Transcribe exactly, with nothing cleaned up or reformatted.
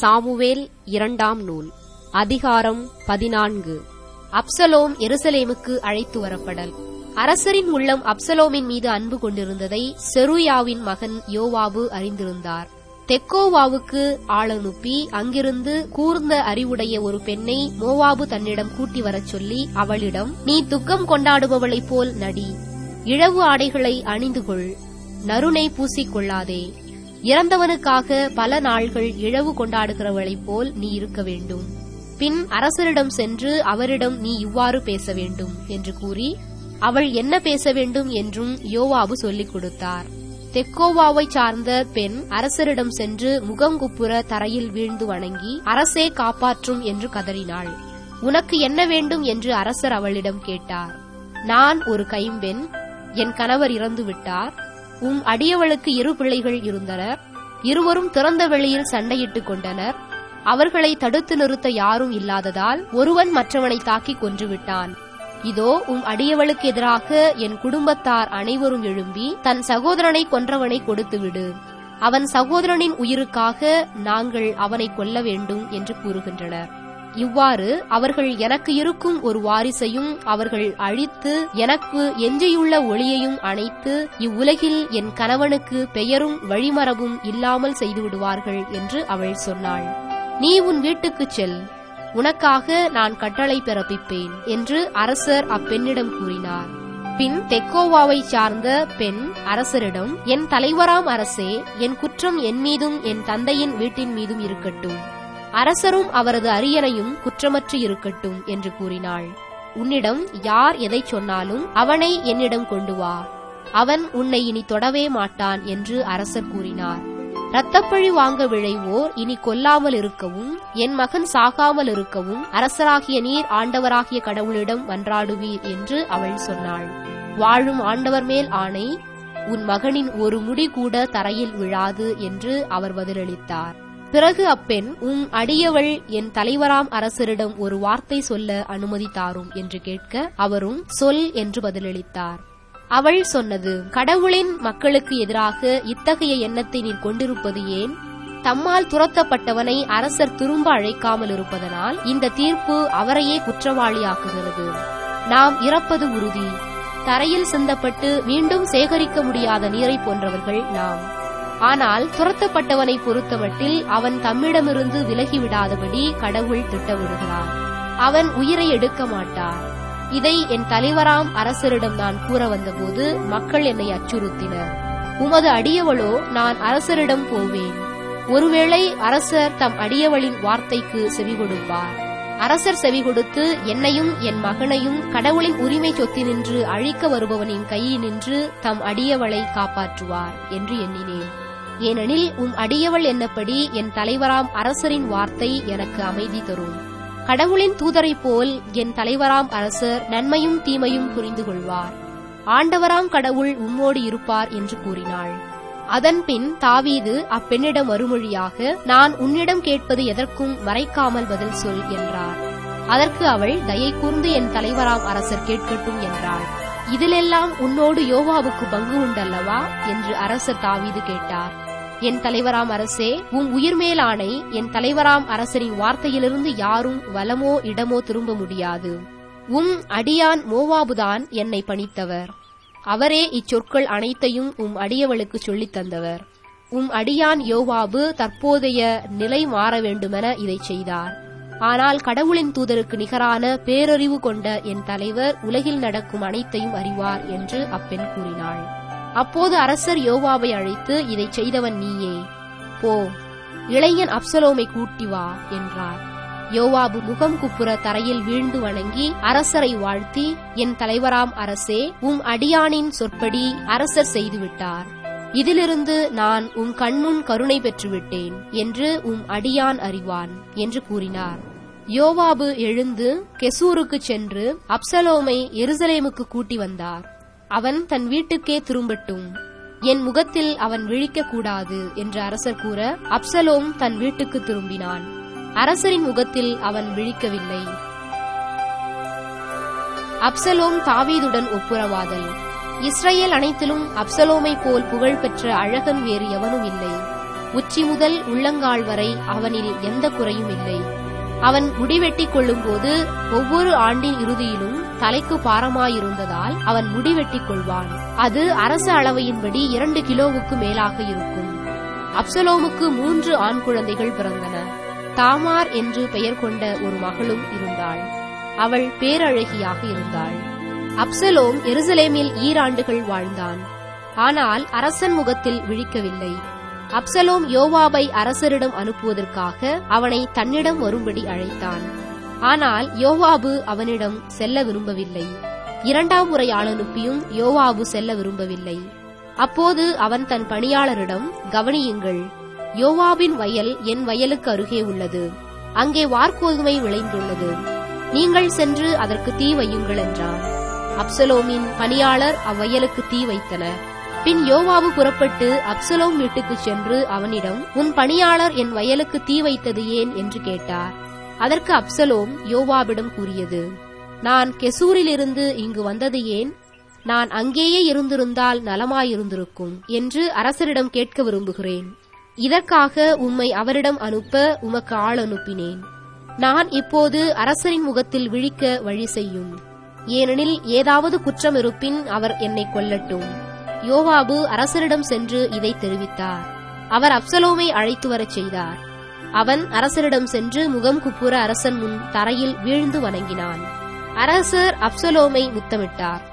Samuel இரண்டாம் நூல் அதிகாரம் பதினான்கு. அப்சலோம் எருசலேமுக்கு அழைத்து வரப்படல். அரசரின் உள்ளம் அப்சலோமின் மீது அன்பு கொண்டிருந்ததை செருயாவின் மகன் யோவாபு அறிந்திருந்தார். தெக்கோவாவுக்கு ஆளனுப்பி அங்கிருந்து கூர்ந்த அறிவுடைய ஒரு பெண்ணை மோவாபு தன்னிடம் கூட்டி வரச் சொல்லி அவளிடம், நீ துக்கம் கொண்டாடுபவளைப் போல் நடி, இழவு ஆடைகளை அணிந்து கொள், நறுனை பூசிக்கொள்ளாதே, இறந்தவனுக்காக பல நாள்கள் இழவு கொண்டாடுகிறவளைப் போல் நீ இருக்க வேண்டும். பின் அரசரிடம் சென்று அவரிடம் நீ இவ்வாறு பேச வேண்டும் என்று கூறி அவள் என்ன பேச வேண்டும் என்றும் யோவாபு சொல்லிக் கொடுத்தார். தெக்கோவாவை சார்ந்த பெண் அரசரிடம் சென்று முகங்குப்புற தரையில் வீழ்ந்து வணங்கி, அரசே காப்பாற்றும் என்று கதறினாள். உனக்கு என்ன வேண்டும் என்று அரசர் அவளிடம் கேட்டார். நான் ஒரு கைம்பெண், என் கணவர் இறந்து விட்டார். உம் அடியவளுக்கு இரு பிள்ளைகள் இருந்தனர். இருவரும் திறந்த வெளியில் சண்டையிட்டுக் கொண்டனர். அவர்களை தடுத்து நிறுத்த யாரும் இல்லாததால் ஒருவன் மற்றவனை தாக்கி கொன்றுவிட்டான். இதோ உம் அடியவளுக்கு எதிராக என் குடும்பத்தார் அனைவரும் எழும்பி தன் சகோதரனை கொன்றவனை கொடுத்துவிடு, அவன் சகோதரனின் உயிருக்காக நாங்கள் அவனை கொல்ல வேண்டும் என்று கூறுகின்றனர். இவ்வாறு அவர்கள் எனக்கு இருக்கும் ஒரு வாரிசையும் அவர்கள் அழித்து எனக்கு எஞ்சியுள்ள ஒளியையும் அணைத்து இவ்வுலகில் என் கணவனுக்கு பெயரும் வழிமரபும் இல்லாமல் செய்துவிடுவார்கள் என்று அவள் சொன்னாள். நீ உன் வீட்டுக்குச் செல், உனக்காக நான் கட்டளை பிறப்பிப்பேன் என்று அரசர் அப்பெண்ணிடம் கூறினார். பின் தெக்கோவாவை சார்ந்த பெண் அரசரிடம், என் தலைவராம் அரசே, என் குற்றம் என் மீதும் என் தந்தையின் வீட்டின் மீதும் இருக்கட்டும், அரசரும் அவரது அரியணையும் குற்றமற்று இருக்கட்டும் என்று கூறினாள். உன்னிடம் யார் எதை சொன்னாலும் அவனை என்னிடம் கொண்டு வா, அவன் உன்னை இனி தொடவே மாட்டான் என்று அரசர் கூறினார். இரத்தப்பழி வாங்க விழைவோர் இனி கொல்லாமல் இருக்கவும் என் மகன் சாகாமல் இருக்கவும் அரசராகிய நீர் ஆண்டவராகிய கடவுளிடம் மன்றாடுவீர் என்று அவள் சொன்னாள். வாழும் ஆண்டவர் மேல் ஆணை, உன் மகனின் ஒரு முடி கூட தரையில் விழாது என்று அவர் பதிலளித்தார். பிறகு அப்பெண், உம் அடியவள் என் தலைவராம் அரசரிடம் ஒரு வார்த்தை சொல்ல அனுமதி தாரும் என்று கேட்க அவரும் சொல் என்று பதிலளித்தார். அவள் சொன்னது, கடவுளின் மக்களுக்கு எதிராக இத்தகைய எண்ணத்தை நீர் கொண்டிருப்பது ஏன்? தம்மால் துரத்தப்பட்டவனை அரசர் திரும்ப அழைக்காமல் இருப்பதனால் இந்த தீர்ப்பு அவரையே குற்றவாளியாக்குகிறது. நாம் இறப்பது உறுதி. தரையில் சிந்தப்பட்டு மீண்டும் சேகரிக்க முடியாத நீரை போன்றவர்கள் நாம். ஆனால் துரத்தப்பட்டவனை பொறுத்தமட்டில் அவன் தம்மிடமிருந்து விலகிவிடாதபடி கடவுள் திட்டமிடுகிறார். அவன் உயிரை எடுக்க மாட்டார். இதை என் தலைவராம் அரசரிடம் நான் கூற வந்தபோது மக்கள் என்னை அச்சுறுத்தினர். உமது அடியவளோ, நான் அரசரிடம் போவேன். ஒருவேளை அரசர் தம் அடியவளின் வார்த்தைக்கு செவி கொடுப்பார். அரசர் செவி கொடுத்து என்னையும் என் மகனையும் கடவுளின் உரிமை சொத்தினின்று அழிக்க வருபவனின் கையினின்று தம் அடியவளை காப்பாற்றுவார் என்று எண்ணினேன். ஏனெனில் உம் அடியவள் என்னப்படி என் தலைவராம் அரசரின் வார்த்தை எனக்கு அமைதி தரும். கடவுளின் தூதரைப் போல் என் தலைவராம் அரசர் நன்மையும் தீமையும் புரிந்து கொள்வார். ஆண்டவராம் கடவுள் உம்மோடு இருப்பார் என்று கூறினாள். அதன்பின் தாவீது அப்பெண்ணிடம் மறுமொழியாக, நான் உன்னிடம் கேட்பது எதற்கும் மறைக்காமல் பதில் சொல் என்றார். அதற்கு அவள், தயை கூர்ந்து என் தலைவராம் அரசர் கேட்கட்டும் என்றாள். இதிலெல்லாம் உன்னோடு யோவாவுக்கு பங்கு உண்டல்லவா என்று அரசர் தாவீது கேட்டார். என் தலைவராம் அரசே, உம் உயிர் மேலானை, என் தலைவராம் அரசரின் வார்த்தையிலிருந்து யாரும் வலமோ இடமோ திரும்ப முடியாது. உம் அடியான் மோவாபுதான் என்னை பணித்தவர். அவரே இச்சொற்கள் அனைத்தையும் உம் அடியவளுக்கு சொல்லித் தந்தவர். உம் அடியான் யோவாபு தற்போதைய நிலை மாற வேண்டுமென இதை செய்தார். ஆனால் கடவுளின் தூதருக்கு நிகரான பேரறிவு கொண்ட என் தலைவர் உலகில் நடக்கும் அனைத்தையும் அறிவார் என்று அப்பெண் கூறினாள். அப்போது அரசர் யோவாபை அழைத்து, இதை செய்தவன் நீயே, போ, இளைஞன் அப்சலோமை கூட்டி வா என்றார். யோவாபு முகம் குப்புற தரையில் வீழ்ந்து வணங்கி அரசரை வாழ்த்தி, என் தலைவராம் அரசே, உம் அடியானின் சொற்படி அரசர் செய்துவிட்டார். இதிலிருந்து நான் உம் கண்முன் கருணை பெற்றுவிட்டேன் என்று உம் அடியான் அறிவான் என்று கூறினார். யோவாபு எழுந்து கெசூருக்குச் சென்று அப்சலோமை எருசலேமுக்கு கூட்டி வந்தார். அவன் தன் வீட்டுக்கே திரும்பட்டும், என் முகத்தில் அவன் விழிக்க கூடாது என்று அரசர் கூற அப்சலோம் தன் வீட்டுக்கு திரும்பினான். அரசரின் முகத்தில் அவன் விழிக்கவில்லை. அப்சலோம் தாவீதுடன் ஒப்புரவாதல். இஸ்ரேல் அனைத்திலும் அப்சலோமை போல் புகழ்பெற்ற அழகன் வேறு எவனும் இல்லை. உச்சி முதல் உள்ளங்கால் வரை அவனில் எந்த குறையும் இல்லை. அவன் முடிவெட்டிக் கொள்ளும்போது ஒவ்வொரு ஆண்டின் இறுதியிலும் தலைக்கு பாரமாயிருந்ததால் அவன் முடிவெட்டிக் கொள்வான். அது அரச அளவையின்படி இரண்டு கிலோவுக்கு மேலாக இருக்கும். அப்சலோமுக்கு மூன்று ஆண் குழந்தைகள் பிறந்தன. தாமார் என்று பெயர் கொண்ட ஒரு மகளும் இருந்தாள். அவள் பேரழகியாக இருந்தாள். அப்சலோம் எருசலேமில் ஈராண்டுகள் வாழ்ந்தான். ஆனால் அரசன் முகத்தில் விழிக்கவில்லை. அப்சலோம் யோவாபை அரசரிடம் அனுப்புவதற்காக அவனை தன்னிடம் வரும்படி அழைத்தான். ஆனால் யோவாபு அவனிடம் செல்ல விரும்பவில்லை. இரண்டாம் முறை ஆள் அனுப்பியும் யோவாபு செல்ல விரும்பவில்லை. அப்போது அவன் தன் பணியாளரிடம், கவனியுங்கள், யோவாபின் வயல் என் வயலுக்கு அருகே உள்ளது. அங்கே வார்கோதுமை விளைந்துள்ளது. நீங்கள் சென்று அதற்கு தீ வையுங்கள் என்றான். அப்சலோமின் பணியாளர் அவ்வயலுக்கு தீ வைத்தனர். பின் யோவாபு புறப்பட்டு அப்சலோம் வீட்டுக்குச் சென்று அவனிடம், உன் பணியாளர் என் வயலுக்கு தீ வைத்தது ஏன் என்று கேட்டார். அதற்கு அப்சலோம் யோவாபிடம் கூறியது, நான் கெசூரிலிருந்து இங்கு வந்தது ஏன்? நான் அங்கேயே இருந்திருந்தால் நலமாயிருந்திருக்கும் என்று அரசரிடம் கேட்க விரும்புகிறேன். இதற்காக உம்மை அவரிடம் அனுப்ப உமக்கு ஆள் அனுப்பினேன். நான் இப்போது அரசரின் முகத்தில் விழிக்க வழி செய்யும். ஏனெனில் ஏதாவது குற்றம் இருப்பின் அவர் என்னை கொல்லட்டும். யோவாபு அரசரிடம் சென்று இதை தெரிவித்தார். அவர் அப்சலோமை அழைத்து வரச் செய்தார். அவன் அரசரிடம் சென்று முகம் குப்புற அரசன் முன் தரையில் வீழ்ந்து வணங்கினான். அரசர் அப்சலோமை முத்தமிட்டார்.